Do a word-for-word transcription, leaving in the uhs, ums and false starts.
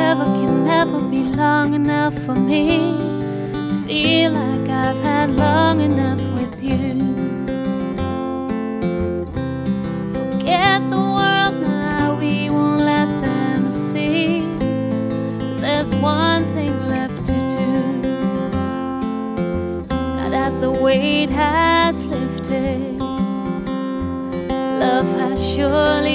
forever can never be long enough for me. Feel like I've had long enough with you. Forget the world now, we won't let them see. There's one thing left to do. Now that the weight has lifted, love has surely